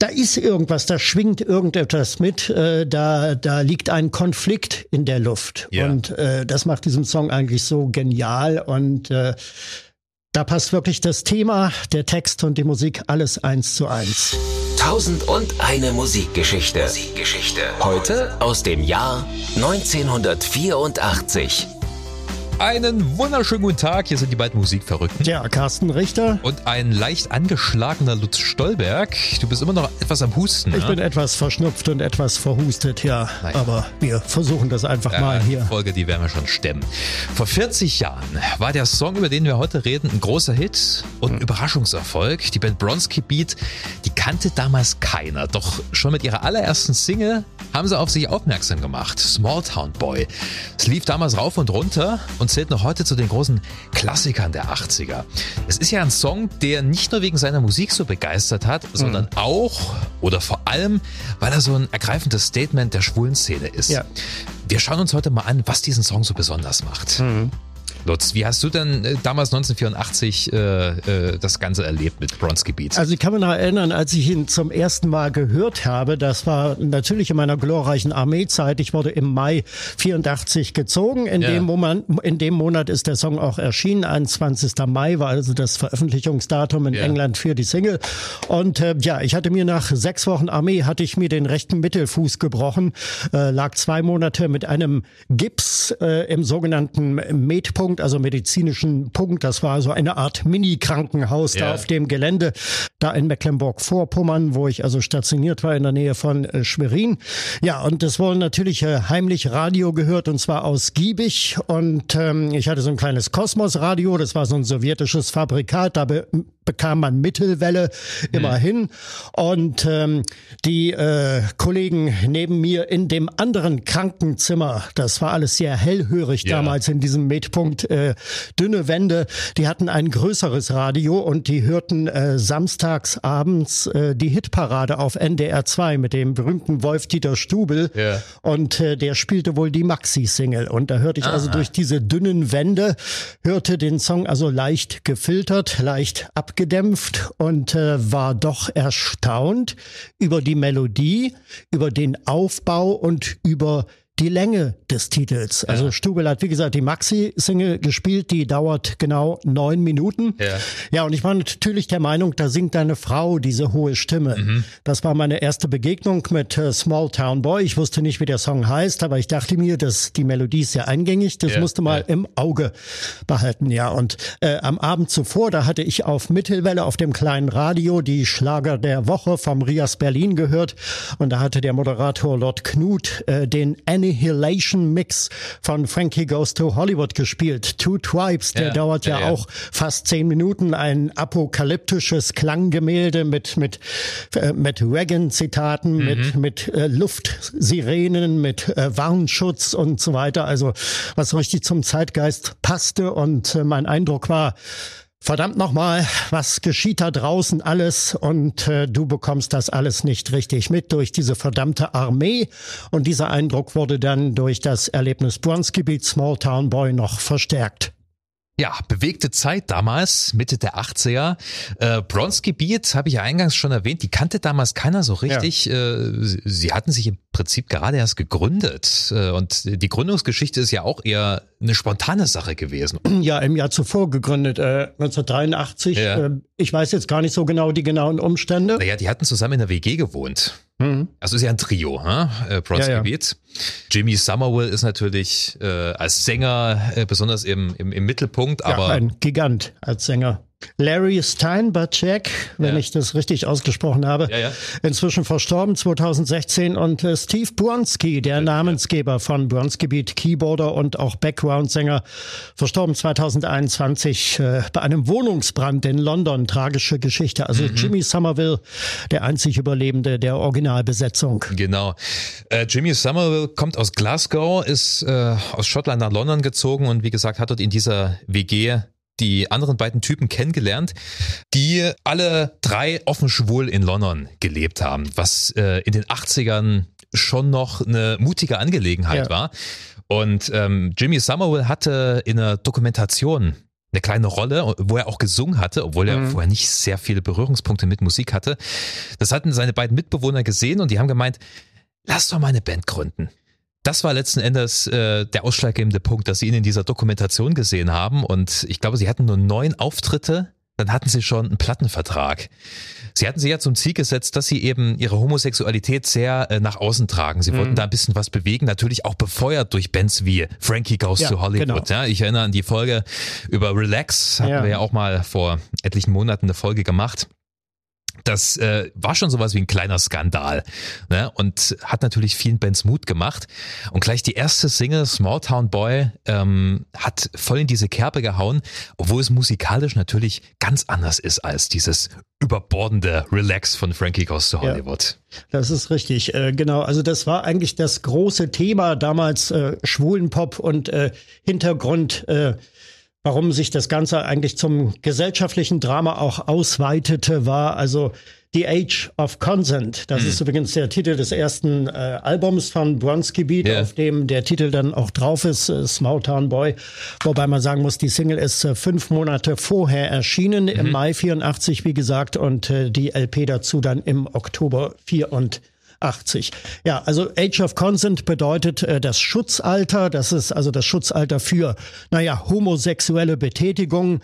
da ist irgendwas, da schwingt irgendetwas mit, da liegt ein Konflikt in der Luft. Ja. Und das macht diesen Song eigentlich so genial und da passt wirklich das Thema, der Text und die Musik alles 1:1. 1001 Musikgeschichte. Heute aus dem Jahr 1984. Einen wunderschönen guten Tag, hier sind die beiden Musikverrückten. Ja, Carsten Richter. Und ein leicht angeschlagener Lutz Stolberg. Du bist immer noch etwas am Husten, Ich bin etwas verschnupft und etwas verhustet, ja. Naja. Aber wir versuchen das einfach mal Die hier. Folge, die werden wir schon stemmen. Vor 40 Jahren war der Song, über den wir heute reden, ein großer Hit und ein Überraschungserfolg. Die Band Bronski Beat, die kannte damals keiner. Doch schon mit ihrer allerersten Single haben sie auf sich aufmerksam gemacht. Small Town Boy. Es lief damals rauf und runter und zählt noch heute zu den großen Klassikern der 80er. Es ist ja ein Song, der nicht nur wegen seiner Musik so begeistert hat, sondern auch oder vor allem, weil er so ein ergreifendes Statement der schwulen Szene ist. Ja. Wir schauen uns heute mal an, was diesen Song so besonders macht. Lutz, wie hast du denn damals 1984 das Ganze erlebt mit Bronski Beat? Also ich kann mich noch erinnern, als ich ihn zum ersten Mal gehört habe, das war natürlich in meiner glorreichen Armeezeit. Ich wurde im Mai 84 gezogen. In dem Monat ist der Song auch erschienen. 21. Mai war also das Veröffentlichungsdatum in England für die Single. Und ich hatte mir nach 6 Wochen Armee, hatte ich mir den rechten Mittelfuß gebrochen, lag 2 Monate mit einem Gips im sogenannten Med-Punkt, also medizinischen Punkt. Das war so eine Art Mini-Krankenhaus da auf dem Gelände, da in Mecklenburg-Vorpommern, wo ich also stationiert war in der Nähe von Schwerin. Ja, und das wurde natürlich heimlich Radio gehört und zwar ausgiebig. Und ich hatte so ein kleines Kosmos-Radio, das war so ein sowjetisches Fabrikat, da bekam man Mittelwelle immerhin. Und die Kollegen neben mir in dem anderen Krankenzimmer, das war alles sehr hellhörig damals in diesem Medpunkt, dünne Wände, die hatten ein größeres Radio und die hörten samstags abends die Hitparade auf NDR 2 mit dem berühmten Wolf-Dieter Stubel und der spielte wohl die Maxi-Single und da hörte ich also durch diese dünnen Wände, hörte den Song also leicht gefiltert, leicht abgedämpft und war doch erstaunt über die Melodie, über den Aufbau und über die Länge des Titels. Also Stubel hat, wie gesagt, die Maxi-Single gespielt, die dauert genau 9 Minuten. Ja, und ich war natürlich der Meinung, da singt eine Frau diese hohe Stimme. Das war meine erste Begegnung mit Small Town Boy. Ich wusste nicht, wie der Song heißt, aber ich dachte mir, dass die Melodie ist sehr eingängig, das musste mal im Auge behalten. Ja, und am Abend zuvor, da hatte ich auf Mittelwelle auf dem kleinen Radio die Schlager der Woche vom Rias Berlin gehört und da hatte der Moderator Lord Knut den Annihilation Mix von Frankie Goes to Hollywood gespielt. Two Tribes, der dauert ja auch fast 10 Minuten. Ein apokalyptisches Klanggemälde mit Reagan-Zitaten, mit Luftsirenen, mit Warnschutz und so weiter. Also was richtig zum Zeitgeist passte und mein Eindruck war, verdammt nochmal, was geschieht da draußen alles und du bekommst das alles nicht richtig mit durch diese verdammte Armee und dieser Eindruck wurde dann durch das Erlebnis Bronski Beat Small Town Boy noch verstärkt. Ja, bewegte Zeit damals, Mitte der 80er. Bronski Beat, habe ich ja eingangs schon erwähnt, die kannte damals keiner so richtig. Sie hatten sich im Prinzip gerade erst gegründet. Und die Gründungsgeschichte ist ja auch eher eine spontane Sache gewesen. Ja, im Jahr zuvor gegründet, 1983. Ich weiß jetzt gar nicht so genau die genauen Umstände. Naja, die hatten zusammen in der WG gewohnt. Also ist ja ein Trio, Bronski Beat. Jimmy Somerville ist natürlich als Sänger besonders im Mittelpunkt, aber ein Gigant als Sänger. Larry Steinbacek, wenn ich das richtig ausgesprochen habe, inzwischen verstorben 2016 und Steve Bronski, der Namensgeber von Bronski Beat, Keyboarder und auch Background-Sänger, verstorben 2021 bei einem Wohnungsbrand in London. Tragische Geschichte. Also Jimmy Somerville, der einzig Überlebende der Originalbesetzung. Genau. Jimmy Somerville kommt aus Glasgow, ist aus Schottland nach London gezogen und wie gesagt hat dort in dieser WG die anderen beiden Typen kennengelernt, die alle 3 offen schwul in London gelebt haben, was in den 80ern schon noch eine mutige Angelegenheit war. Und Jimmy Somerville hatte in einer Dokumentation eine kleine Rolle, wo er auch gesungen hatte, obwohl er vorher nicht sehr viele Berührungspunkte mit Musik hatte. Das hatten seine beiden Mitbewohner gesehen und die haben gemeint, lass doch mal eine Band gründen. Das war letzten Endes der ausschlaggebende Punkt, dass sie ihn in dieser Dokumentation gesehen haben und ich glaube, sie hatten nur 9 Auftritte, dann hatten sie schon einen Plattenvertrag. Sie hatten sich ja zum Ziel gesetzt, dass sie eben ihre Homosexualität sehr nach außen tragen. Sie wollten da ein bisschen was bewegen, natürlich auch befeuert durch Bands wie Frankie Goes to Hollywood. Genau. Ja, ich erinnere an die Folge über Relax, hatten wir ja auch mal vor etlichen Monaten eine Folge gemacht. Das war schon sowas wie ein kleiner Skandal, ne? Und hat natürlich vielen Bands Mut gemacht. Und gleich die erste Single, Small Town Boy, hat voll in diese Kerbe gehauen, obwohl es musikalisch natürlich ganz anders ist als dieses überbordende Relax von Frankie Goes to Hollywood. Ja, das ist richtig, genau. Also das war eigentlich das große Thema damals, Schwulenpop und Hintergrund, warum sich das Ganze eigentlich zum gesellschaftlichen Drama auch ausweitete, war also The Age of Consent. Das ist übrigens der Titel des ersten Albums von Bronski Beat, auf dem der Titel dann auch drauf ist, Small Town Boy. Wobei man sagen muss, die Single ist 5 Monate vorher erschienen, im Mai 84, wie gesagt, und die LP dazu dann im Oktober 84. Ja, also Age of Consent bedeutet das Schutzalter. Das ist also das Schutzalter für, homosexuelle Betätigung.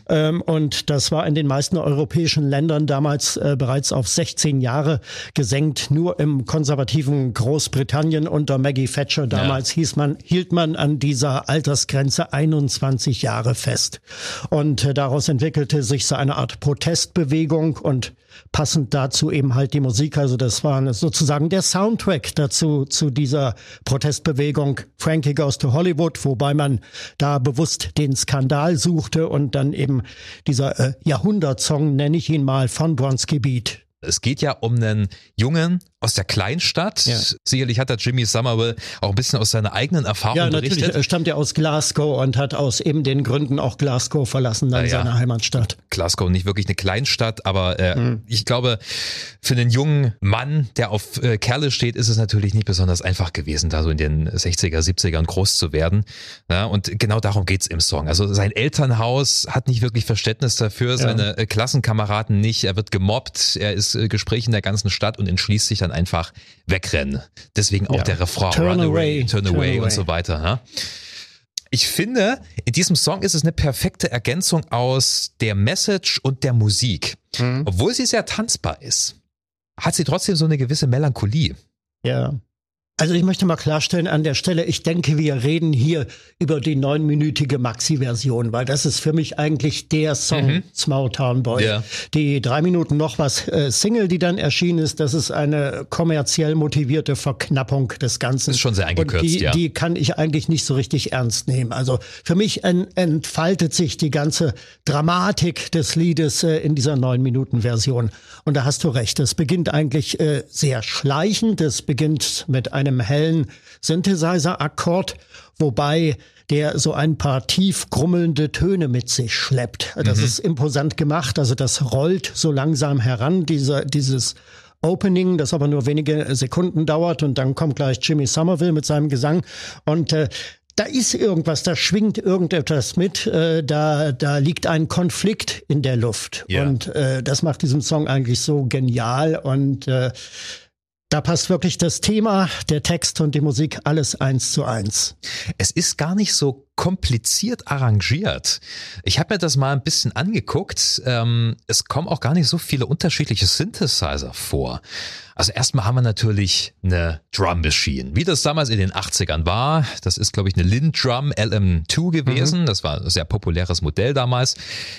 Und das war in den meisten europäischen Ländern damals bereits auf 16 Jahre gesenkt. Nur im konservativen Großbritannien unter Maggie Thatcher damals hielt man an dieser Altersgrenze 21 Jahre fest. Und daraus entwickelte sich so eine Art Protestbewegung und passend dazu eben halt die Musik. Also das war sozusagen der Soundtrack dazu, zu dieser Protestbewegung Frankie Goes to Hollywood, wobei man da bewusst den Skandal suchte und dann eben dieser Jahrhundertsong, nenne ich ihn mal, von Bronski Beat. Es geht ja um einen Jungen aus der Kleinstadt. Ja. Sicherlich hat da Jimmy Somerville auch ein bisschen aus seiner eigenen Erfahrung berichtet. Ja, natürlich. Er stammt ja aus Glasgow und hat aus eben den Gründen auch Glasgow verlassen, dann seine Heimatstadt. Glasgow nicht wirklich eine Kleinstadt, aber ich glaube, für einen jungen Mann, der auf Kerle steht, ist es natürlich nicht besonders einfach gewesen, da so in den 60er, 70ern groß zu werden. Ja, und genau darum geht's im Song. Also sein Elternhaus hat nicht wirklich Verständnis dafür, seine Klassenkameraden nicht. Er wird gemobbt, er ist Gespräch in der ganzen Stadt und entschließt sich dann einfach wegrennen. Deswegen auch der Refrain, turn away und so weiter. Ja? Ich finde, in diesem Song ist es eine perfekte Ergänzung aus der Message und der Musik. Obwohl sie sehr tanzbar ist, hat sie trotzdem so eine gewisse Melancholie. Ja. Also ich möchte mal klarstellen an der Stelle, ich denke, wir reden hier über die 9-minütige Maxi-Version, weil das ist für mich eigentlich der Song Small Town Boy. Ja. Die 3 Minuten noch was Single, die dann erschienen ist, das ist eine kommerziell motivierte Verknappung des Ganzen. Ist schon sehr eingekürzt, und die kann ich eigentlich nicht so richtig ernst nehmen. Also für mich entfaltet sich die ganze Dramatik des Liedes in dieser 9-Minuten-Version. Und da hast du recht, es beginnt eigentlich sehr schleichend, es beginnt mit einem hellen Synthesizer-Akkord, wobei der so ein paar tief grummelnde Töne mit sich schleppt. Das ist imposant gemacht, also das rollt so langsam heran, dieses Opening, das aber nur wenige Sekunden dauert und dann kommt gleich Jimmy Somerville mit seinem Gesang und da ist irgendwas, da schwingt irgendetwas mit, da liegt ein Konflikt in der Luft und das macht diesen Song eigentlich so genial und da passt wirklich das Thema, der Text und die Musik alles 1:1. Es ist gar nicht so kompliziert arrangiert. Ich habe mir das mal ein bisschen angeguckt. Es kommen auch gar nicht so viele unterschiedliche Synthesizer vor. Also erstmal haben wir natürlich eine Drum Machine, wie das damals in den 80ern war. Das ist, glaube ich, eine Lindrum LM2 gewesen. Das war ein sehr populäres Modell damals.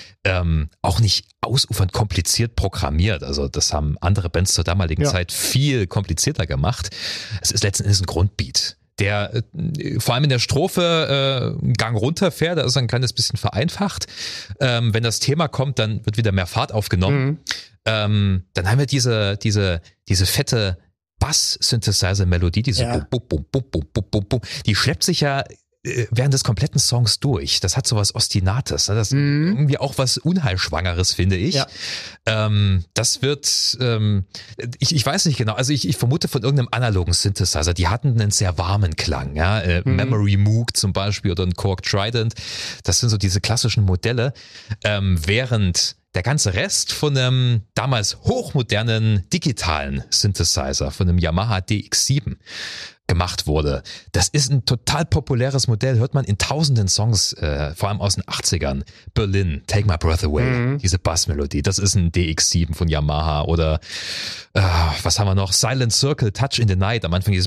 Auch nicht ausufernd kompliziert programmiert. Also das haben andere Bands zur damaligen Zeit viel komplizierter gemacht. Es ist letzten Endes ein Grundbeat, der vor allem in der Strophe einen Gang runterfährt. Da ist ein kleines bisschen vereinfacht. Wenn das Thema kommt, dann wird wieder mehr Fahrt aufgenommen. Dann haben wir diese fette Bass-Synthesizer-Melodie, diese Bum, Bum, Bum, Bum, Bum, Bum, Bum. Die schleppt sich ja während des kompletten Songs durch. Das hat so was Ostinates. Das ist irgendwie auch was Unheilschwangeres, finde ich. Ja. Das wird, ich weiß nicht genau, also ich vermute von irgendeinem analogen Synthesizer. Die hatten einen sehr warmen Klang. Ja? Memory Moog zum Beispiel oder ein Korg Trident. Das sind so diese klassischen Modelle. Während der ganze Rest von einem damals hochmodernen digitalen Synthesizer, von einem Yamaha DX7 gemacht wurde. Das ist ein total populäres Modell, hört man in tausenden Songs, vor allem aus den 80ern. Berlin, Take My Breath Away, diese Bassmelodie, das ist ein DX7 von Yamaha oder was haben wir noch? Silent Circle, Touch in the Night, am Anfang dieses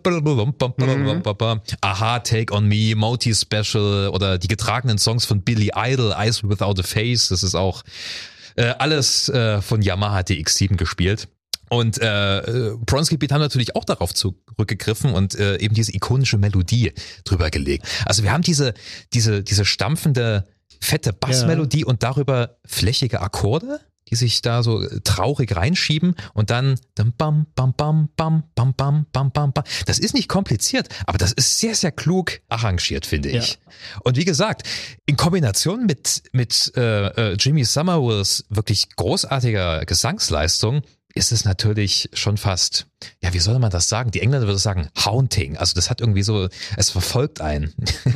Aha, Take on Me, Moti Special oder die getragenen Songs von Billy Idol, Eyes Without a Face, das ist auch alles von Yamaha DX7 gespielt. Und Bronski Beat haben natürlich auch darauf zurückgegriffen und eben diese ikonische Melodie drüber gelegt. Also wir haben diese stampfende, fette Bassmelodie und darüber flächige Akkorde, die sich da so traurig reinschieben und dann bam bam bam bam bam bam bam bam bam. Das ist nicht kompliziert, aber das ist sehr, sehr klug arrangiert, finde ich. Und wie gesagt, in Kombination mit Jimmy Somervilles wirklich großartiger Gesangsleistung ist es natürlich schon fast, ja, wie soll man das sagen? Die Engländer würden sagen, haunting. Also das hat irgendwie so, es verfolgt einen.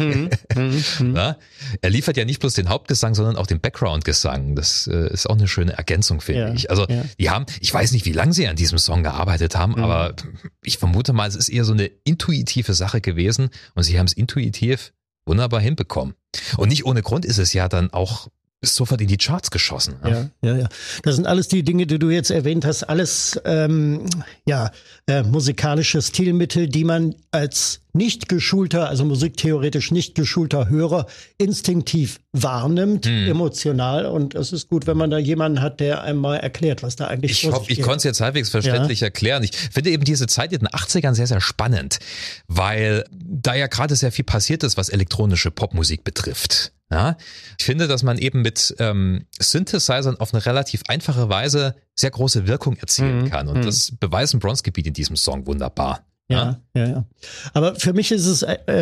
Ja? Er liefert ja nicht bloß den Hauptgesang, sondern auch den Background-Gesang. Das ist auch eine schöne Ergänzung, finde ich. Also die haben, ich weiß nicht, wie lange sie an diesem Song gearbeitet haben, aber ich vermute mal, es ist eher so eine intuitive Sache gewesen und sie haben es intuitiv wunderbar hinbekommen. Und nicht ohne Grund ist es ja dann auch sofort in die Charts geschossen. Ja. Das sind alles die Dinge, die du jetzt erwähnt hast, alles musikalische Stilmittel, die man als nicht geschulter, also musiktheoretisch nicht geschulter Hörer instinktiv wahrnimmt, emotional. Und es ist gut, wenn man da jemanden hat, der einem mal erklärt, was da eigentlich Ich hoffe, ich konnte es jetzt halbwegs verständlich erklären. Ich finde eben diese Zeit in den 80ern sehr, sehr spannend, weil da ja gerade sehr viel passiert ist, was elektronische Popmusik betrifft. Ja, ich finde, dass man eben mit Synthesizern auf eine relativ einfache Weise sehr große Wirkung erzielen kann. Und das beweisen Bronski Beat in diesem Song wunderbar. Ja. Aber für mich ist es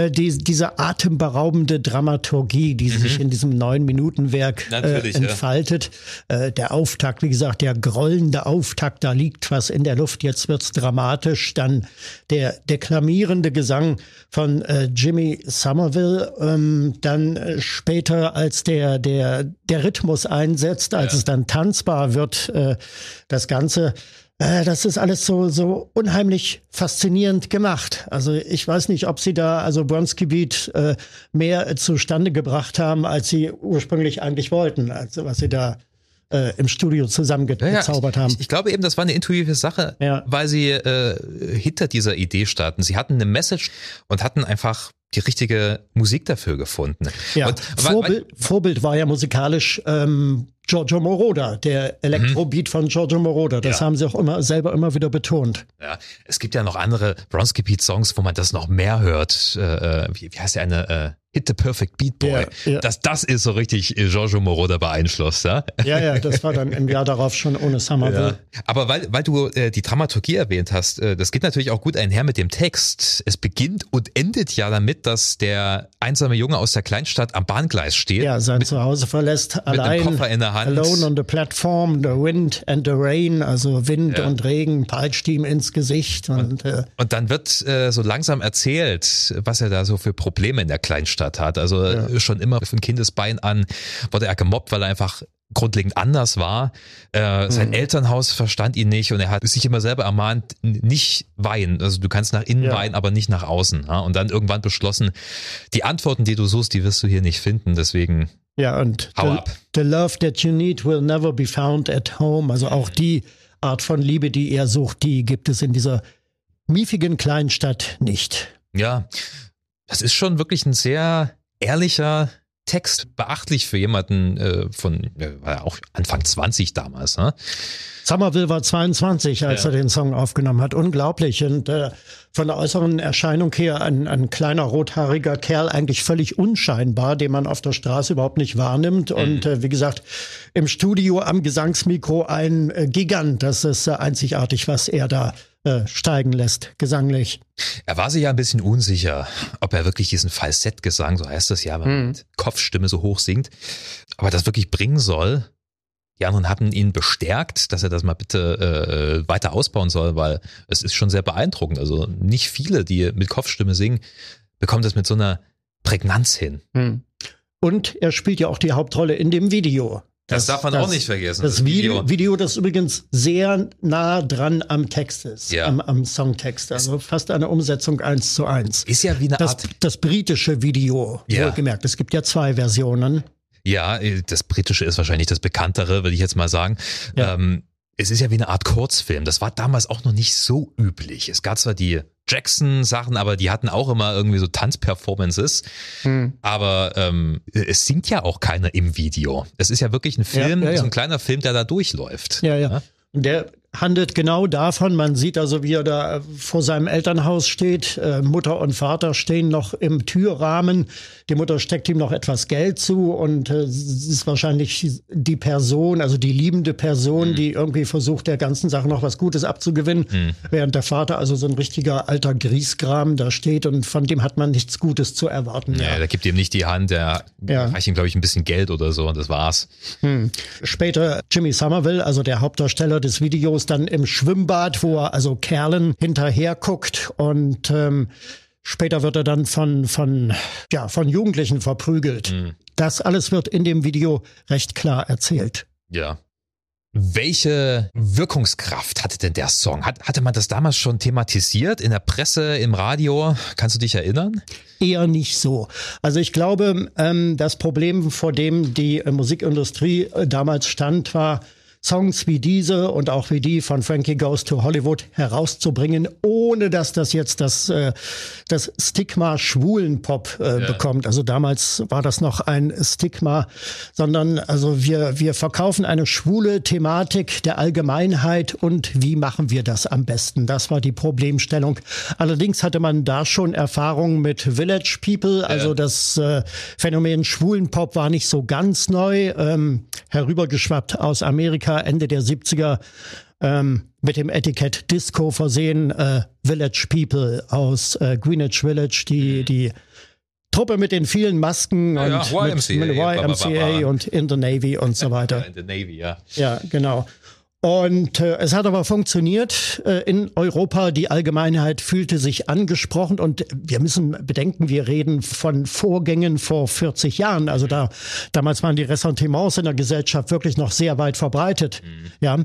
diese atemberaubende Dramaturgie, die sich in diesem 9-Minuten-Werk entfaltet. Der Auftakt, wie gesagt, der grollende Auftakt, da liegt was in der Luft, jetzt wird's dramatisch. Dann der deklamierende Gesang von Jimmy Somerville. Dann später, als der Rhythmus einsetzt, als es dann tanzbar wird, das Ganze. Das ist alles so unheimlich faszinierend gemacht. Also ich weiß nicht, ob sie da, also Bronski Beat, mehr zustande gebracht haben, als sie ursprünglich eigentlich wollten, also was sie da im Studio zusammengezaubert haben. Ich glaube eben, das war eine intuitive Sache, weil sie hinter dieser Idee standen. Sie hatten eine Message und hatten einfach die richtige Musik dafür gefunden. Ja, und Vorbild war ja musikalisch Giorgio Moroder, der Elektrobeat von Giorgio Moroder. Das haben sie auch selber immer wieder betont. Ja, es gibt ja noch andere Bronski Beat Songs, wo man das noch mehr hört. Wie heißt der eine? Hit the Perfect Beat Boy. Ja. Das ist so richtig Giorgio Moroder beeinflusst, ja? Ja, das war dann im Jahr darauf schon ohne Somerville. Ja. Aber weil du die Dramaturgie erwähnt hast, das geht natürlich auch gut einher mit dem Text. Es beginnt und endet ja damit, dass der einsame Junge aus der Kleinstadt am Bahngleis steht. Ja, sein Zuhause verlässt, allein, mit dem Koffer in der Hand. Alone on the platform, the wind and the rain, also Wind und Regen peitscht ihm ins Gesicht. Und dann wird so langsam erzählt, was er da so für Probleme in der Kleinstadt hat. Also schon immer von Kindesbein an wurde er gemobbt, weil er einfach grundlegend anders war. Sein Elternhaus verstand ihn nicht und er hat sich immer selber ermahnt, nicht weinen. Also du kannst nach innen weinen, aber nicht nach außen. Ja? Und dann irgendwann beschlossen, die Antworten, die du suchst, die wirst du hier nicht finden. Deswegen hau ab. The love that you need will never be found at home. Also auch die Art von Liebe, die er sucht, die gibt es in dieser miefigen Kleinstadt nicht. Ja, das ist schon wirklich ein sehr ehrlicher Text, beachtlich für jemanden war ja auch Anfang 20 damals. Ne? Somerville war 22, als er den Song aufgenommen hat. Unglaublich. Und von der äußeren Erscheinung her ein kleiner rothaariger Kerl, eigentlich völlig unscheinbar, den man auf der Straße überhaupt nicht wahrnimmt. Und wie gesagt, im Studio am Gesangsmikro ein Gigant. Das ist einzigartig, was er da steigen lässt, gesanglich. Er war sich ja ein bisschen unsicher, ob er wirklich diesen Falsettgesang, so heißt das ja, wenn man mit Kopfstimme so hoch singt, aber das wirklich bringen soll. Die anderen hatten ihn bestärkt, dass er das mal bitte weiter ausbauen soll, weil es ist schon sehr beeindruckend. Also nicht viele, die mit Kopfstimme singen, bekommen das mit so einer Prägnanz hin. Und er spielt ja auch die Hauptrolle in dem Video. Das darf man auch nicht vergessen. Das Video, das übrigens sehr nah dran am Text ist, am Songtext. Also fast eine Umsetzung 1:1. Ist ja wie eine Art... Das britische Video, wohlgemerkt. Es gibt ja 2 Versionen. Ja, das britische ist wahrscheinlich das bekanntere, würde ich jetzt mal sagen. Ja. Es ist ja wie eine Art Kurzfilm. Das war damals auch noch nicht so üblich. Es gab zwar die Jackson-Sachen, aber die hatten auch immer irgendwie so Tanzperformances. Aber es singt ja auch keiner im Video. Es ist ja wirklich ein Film, so ein kleiner Film, der da durchläuft. Ja. Und der handelt genau davon. Man sieht also, wie er da vor seinem Elternhaus steht. Mutter und Vater stehen noch im Türrahmen. Die Mutter steckt ihm noch etwas Geld zu und es ist wahrscheinlich die Person, also die liebende Person, die irgendwie versucht, der ganzen Sache noch was Gutes abzugewinnen, während der Vater also so ein richtiger alter Griesgram da steht und von dem hat man nichts Gutes zu erwarten. Ja, der gibt ihm nicht die Hand, der reicht ihm, glaube ich, ein bisschen Geld oder so und das war's. Später Jimmy Somerville, also der Hauptdarsteller des Videos, dann im Schwimmbad, wo er also Kerlen hinterher guckt und später wird er dann von Jugendlichen verprügelt. Das alles wird in dem Video recht klar erzählt. Ja. Welche Wirkungskraft hatte denn der Song? Hatte man das damals schon thematisiert in der Presse, im Radio? Kannst du dich erinnern? Eher nicht so. Also ich glaube, das Problem, vor dem die Musikindustrie damals stand, war, Songs wie diese und auch wie die von Frankie Goes to Hollywood herauszubringen, ohne dass das jetzt das Stigma Schwulenpop bekommt. Also damals war das noch ein Stigma, sondern also wir verkaufen eine schwule Thematik der Allgemeinheit und wie machen wir das am besten? Das war die Problemstellung. Allerdings hatte man da schon Erfahrungen mit Village People, also das Phänomen Schwulenpop war nicht so ganz neu, herübergeschwappt aus Amerika, Ende der 70er, mit dem Etikett Disco versehen, Village People aus Greenwich Village, die Truppe mit den vielen Masken und mit YMCA und In the Navy und so weiter. In the Navy, ja. Ja, genau. Und es hat aber funktioniert in Europa. Die Allgemeinheit fühlte sich angesprochen und wir müssen bedenken, wir reden von Vorgängen vor 40 Jahren. Also damals waren die Ressentiments in der Gesellschaft wirklich noch sehr weit verbreitet. Ja.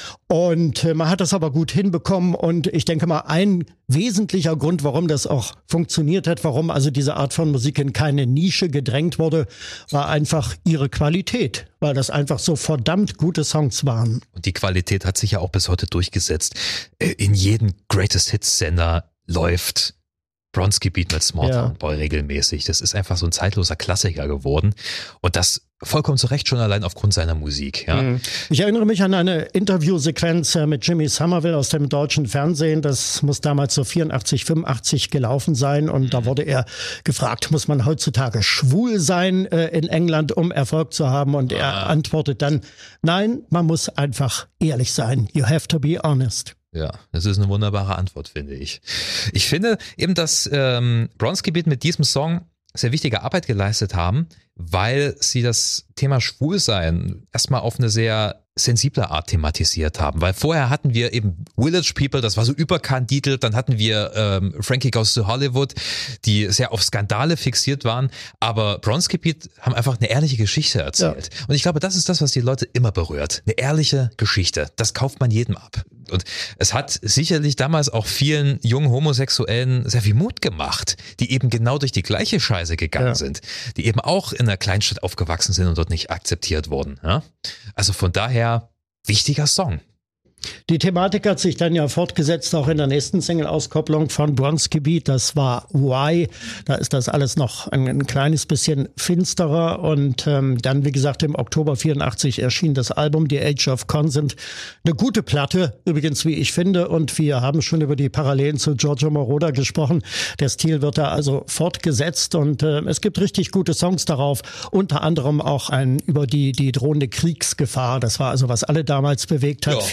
Und man hat das aber gut hinbekommen und ich denke mal, ein wesentlicher Grund, warum das auch funktioniert hat, warum also diese Art von Musik in keine Nische gedrängt wurde, war einfach ihre Qualität, weil das einfach so verdammt gute Songs waren. Und die Qualität hat sich ja auch bis heute durchgesetzt. In jedem Greatest Hits Sender läuft Bronski Beat mit Small Town Boy regelmäßig. Das ist einfach so ein zeitloser Klassiker geworden. Und das vollkommen zu Recht schon allein aufgrund seiner Musik. Ja. Ich erinnere mich an eine Interviewsequenz mit Jimmy Somerville aus dem deutschen Fernsehen. Das muss damals so 84, 85 gelaufen sein. Und da wurde er gefragt, muss man heutzutage schwul sein in England, um Erfolg zu haben? Und er antwortet dann, nein, man muss einfach ehrlich sein. You have to be honest. Ja, das ist eine wunderbare Antwort, finde ich. Ich finde eben, dass Bronski Beat mit diesem Song sehr wichtige Arbeit geleistet haben, weil sie das Thema Schwulsein erstmal auf eine sehr sensible Art thematisiert haben. Weil vorher hatten wir eben Village People, das war so überkandidelt, dann hatten wir Frankie Goes to Hollywood, die sehr auf Skandale fixiert waren, aber Bronski Beat haben einfach eine ehrliche Geschichte erzählt. Ja. Und ich glaube, das ist das, was die Leute immer berührt. Eine ehrliche Geschichte, das kauft man jedem ab. Und es hat sicherlich damals auch vielen jungen Homosexuellen sehr viel Mut gemacht, die eben genau durch die gleiche Scheiße gegangen sind, die eben auch in einer Kleinstadt aufgewachsen sind und dort nicht akzeptiert wurden. Ja? Also von daher wichtiger Song. Die Thematik hat sich dann ja fortgesetzt, auch in der nächsten Single-Auskopplung von Bronski Beat. Das war Why. Da ist das alles noch ein kleines bisschen finsterer. Und dann, wie gesagt, im Oktober 84 erschien das Album The Age of Consent. Eine gute Platte, übrigens, wie ich finde. Und wir haben schon über die Parallelen zu Giorgio Moroder gesprochen. Der Stil wird da also fortgesetzt. Und es gibt richtig gute Songs darauf. Unter anderem auch über die drohende Kriegsgefahr. Das war also, was alle damals bewegt hat. 84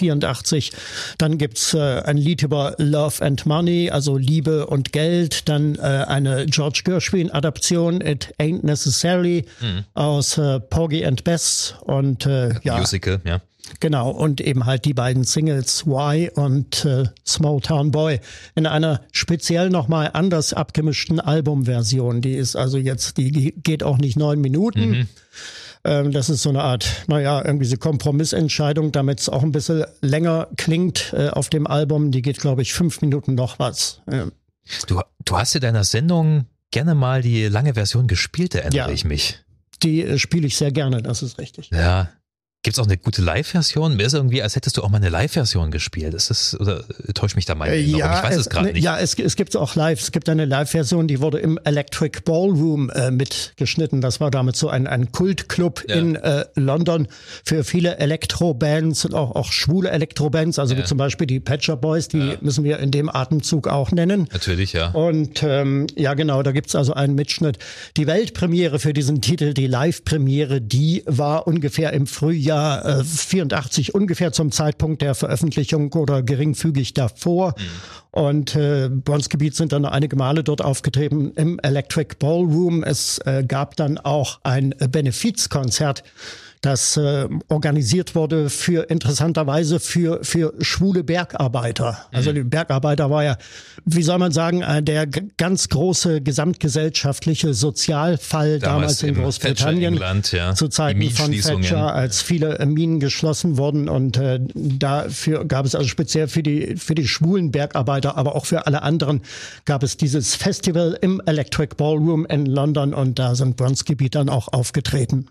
1984. Dann gibt's ein Lied über Love and Money, also Liebe und Geld. Dann eine George Gershwin-Adaption, It Ain't Necessary, aus Porgy and Bess und Musical, ja. Genau, und eben halt die beiden Singles Why und Small Town Boy in einer speziell nochmal anders abgemischten Albumversion. Die ist also jetzt, die geht auch nicht 9 Minuten. Das ist so eine Art, irgendwie so Kompromissentscheidung, damit es auch ein bisschen länger klingt auf dem Album. Die geht, glaube ich, 5 Minuten noch was. Du hast in deiner Sendung gerne mal die lange Version gespielt, erinnere ich mich. Die spiele ich sehr gerne, das ist richtig. Ja. Gibt's auch eine gute Live-Version? Mir ist irgendwie, als hättest du auch mal eine Live-Version gespielt. Ist das, oder täuscht mich da meine Erinnerung? Ich weiß es gerade nicht. Ja, es gibt auch live. Es gibt eine Live-Version, die wurde im Electric Ballroom mitgeschnitten. Das war damit so ein Kultclub in London für viele Elektrobands und auch schwule Elektrobands, also wie zum Beispiel die Pet Shop Boys, die müssen wir in dem Atemzug auch nennen. Natürlich, ja. Und genau, da gibt's also einen Mitschnitt. Die Weltpremiere für diesen Titel, die Live-Premiere, die war ungefähr im Frühjahr 84, ungefähr zum Zeitpunkt der Veröffentlichung oder geringfügig davor. Und Bronski Beat sind dann einige Male dort aufgetreten im Electric Ballroom. Es gab dann auch ein Benefizkonzert, das organisiert wurde interessanterweise für schwule Bergarbeiter. Also die Bergarbeiter war ja, wie soll man sagen, der ganz große gesamtgesellschaftliche Sozialfall damals in Großbritannien. England, zu Zeiten von Thatcher, als viele Minen geschlossen wurden. Und dafür gab es also speziell für die schwulen Bergarbeiter, aber auch für alle anderen gab es dieses Festival im Electric Ballroom in London und da sind Bronski Beat dann auch aufgetreten.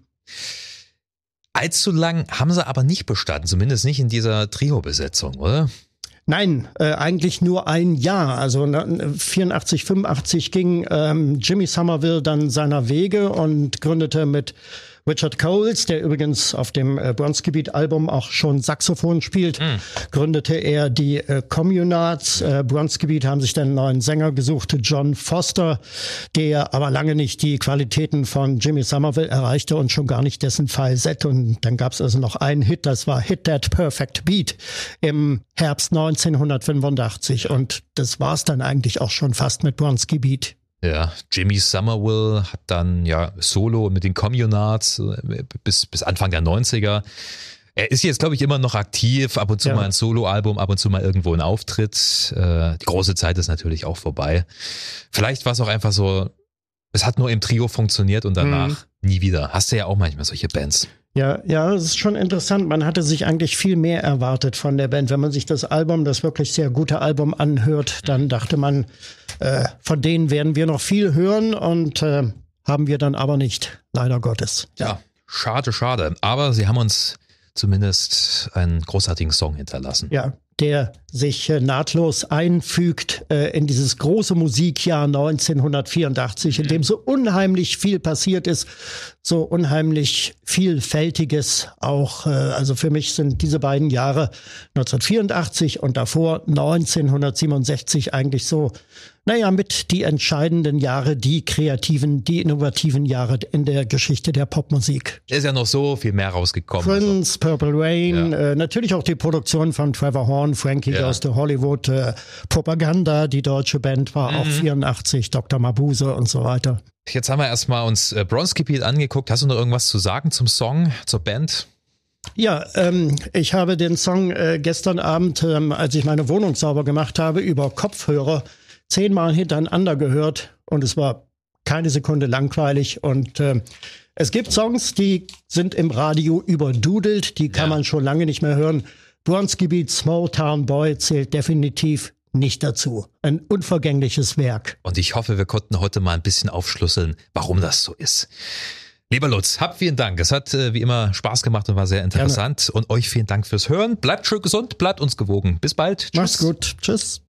Allzu lang haben sie aber nicht bestanden, zumindest nicht in dieser Trio-Besetzung, oder? Nein, eigentlich nur ein Jahr. Also 84, 85 ging Jimmy Somerville dann seiner Wege und gründete mit Richard Coles, der übrigens auf dem Bronski Beat Album auch schon Saxophon spielt, gründete er die Communards. Bronski Beat haben sich dann einen neuen Sänger gesucht, John Foster, der aber lange nicht die Qualitäten von Jimmy Somerville erreichte und schon gar nicht dessen Falsett. Und dann gab es also noch einen Hit, das war Hit That Perfect Beat im Herbst 1985. Und das war's dann eigentlich auch schon fast mit Bronski Beat. Ja, Jimmy Somerville hat dann Solo mit den Communards bis Anfang der 90er. Er ist jetzt, glaube ich, immer noch aktiv, ab und zu mal ein Soloalbum, ab und zu mal irgendwo ein Auftritt. Die große Zeit ist natürlich auch vorbei. Vielleicht war es auch einfach so, es hat nur im Trio funktioniert und danach nie wieder. Hast du ja auch manchmal solche Bands. Ja, das ist schon interessant. Man hatte sich eigentlich viel mehr erwartet von der Band. Wenn man sich das wirklich sehr gute Album anhört, dann dachte man, von denen werden wir noch viel hören und haben wir dann aber nicht, leider Gottes. Ja, schade. Aber sie haben uns zumindest einen großartigen Song hinterlassen. Ja, der sich nahtlos einfügt in dieses große Musikjahr 1984, in dem so unheimlich viel passiert ist, so unheimlich Vielfältiges auch. Also für mich sind diese beiden Jahre 1984 und davor 1967 eigentlich so, mit die entscheidenden Jahre, die kreativen, die innovativen Jahre in der Geschichte der Popmusik. Ist ja noch so viel mehr rausgekommen. Prince, Purple Rain, natürlich auch die Produktion von Trevor Horn, Frankie Goes to Hollywood, Propaganda, die deutsche Band war auch 84, Dr. Mabuse und so weiter. Jetzt haben wir erstmal uns Bronski Beat angeguckt. Hast du noch irgendwas zu sagen zum Song, zur Band? Ja, ich habe den Song gestern Abend, als ich meine Wohnung sauber gemacht habe, über Kopfhörer 10-mal hintereinander gehört und es war keine Sekunde langweilig und es gibt Songs, die sind im Radio überdudelt, die kann man schon lange nicht mehr hören. Bronski Beat, Small Town Boy zählt definitiv nicht dazu. Ein unvergängliches Werk. Und ich hoffe, wir konnten heute mal ein bisschen aufschlüsseln, warum das so ist. Lieber Lutz, vielen Dank. Es hat wie immer Spaß gemacht und war sehr interessant. Gerne. Und euch vielen Dank fürs Hören. Bleibt schön gesund, bleibt uns gewogen. Bis bald. Tschüss. Mach's gut. Tschüss.